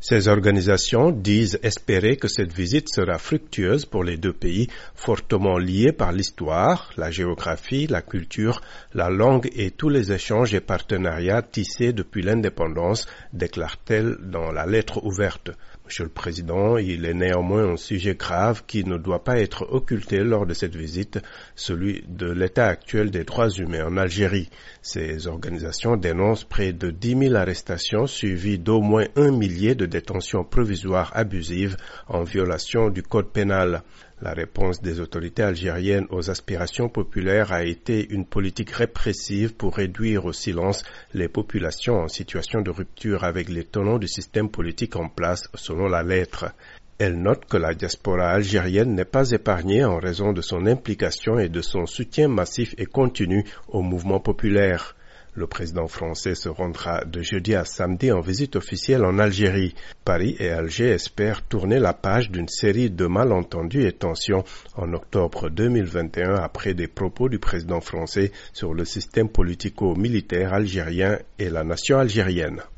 Ces organisations disent espérer que cette visite sera fructueuse pour les deux pays, fortement liés par l'histoire, la géographie, la culture, la langue et tous les échanges et partenariats tissés depuis l'indépendance, déclare-t-elle dans la lettre ouverte. Monsieur le Président, il est néanmoins un sujet grave qui ne doit pas être occulté lors de cette visite, celui de l'état actuel des droits humains en Algérie. Ces organisations dénoncent près de 10 000 arrestations suivies d'au moins 1 millier de détentions provisoires abusives en violation du code pénal. La réponse des autorités algériennes aux aspirations populaires a été une politique répressive pour réduire au silence les populations en situation de rupture avec les tenants du système politique en place, selon la lettre. Elle note que la diaspora algérienne n'est pas épargnée en raison de son implication et de son soutien massif et continu au mouvement populaire. Le président français se rendra de jeudi à samedi en visite officielle en Algérie. Paris et Alger espèrent tourner la page d'une série de malentendus et tensions en octobre 2021 après des propos du président français sur le système politico-militaire algérien et la nation algérienne.